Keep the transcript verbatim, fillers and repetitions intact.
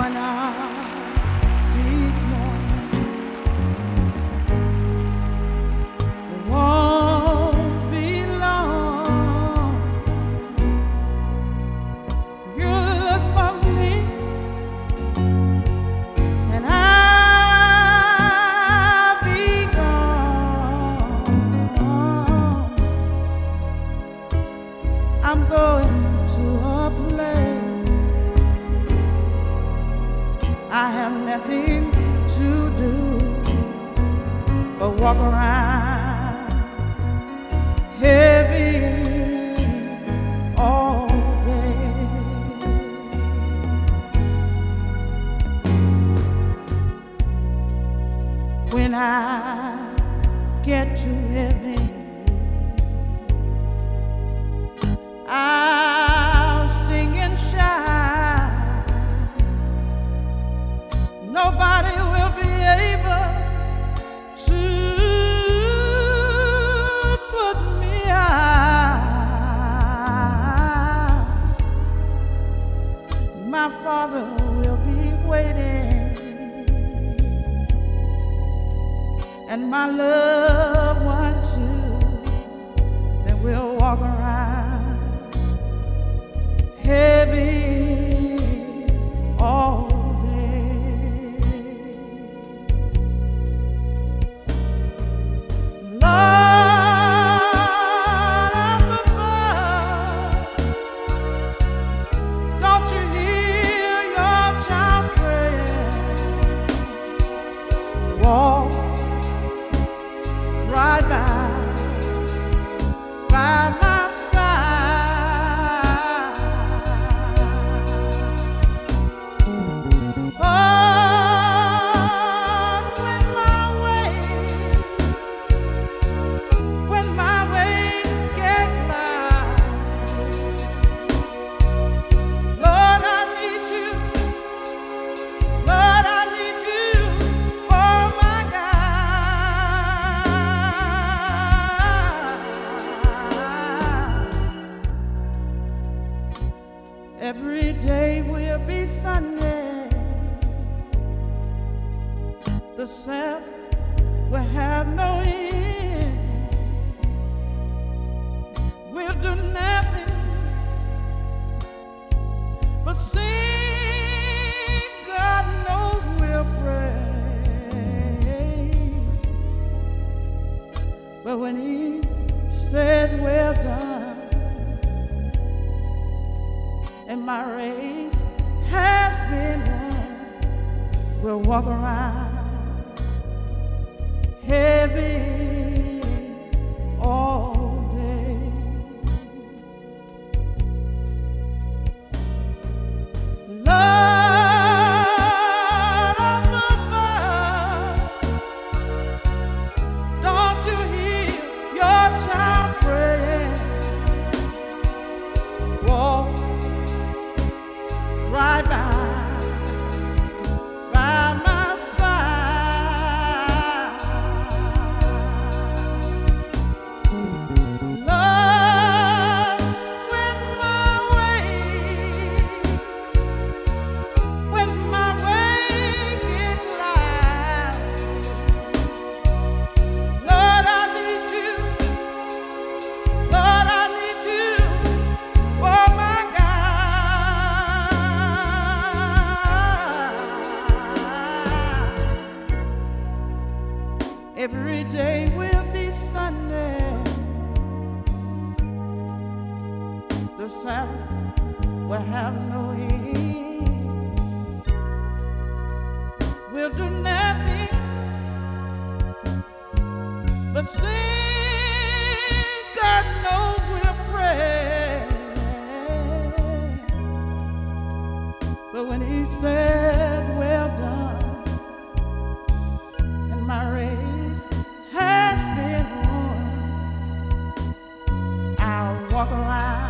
I'm going to a place I have nothing to do but walk around heavy all day. When I get to heaven, I'll sing and shout. Nobody will be able to put me out. My Father will be waiting, and my loved one too. Then we'll walk around heavy all day. Lord up above, don't you hear your child praying? Walk right by, by my every day will be Sunday. The Sabbath will have no end. We'll do nothing but sing. God knows we'll pray. But when He says well done, and my race has been won, we'll walk around heavy all day. Lord up above, don't you hear your child praying? Walk right by, by my side. Lord, when my way, when my way gets cloudy, Lord, I need you, Lord, I need you for my God. Every day will be Sunday. The Sabbath will have no end. We'll do nothing but sing. God knows we'll pray. But when He says well done, and my race has been won, I'll walk around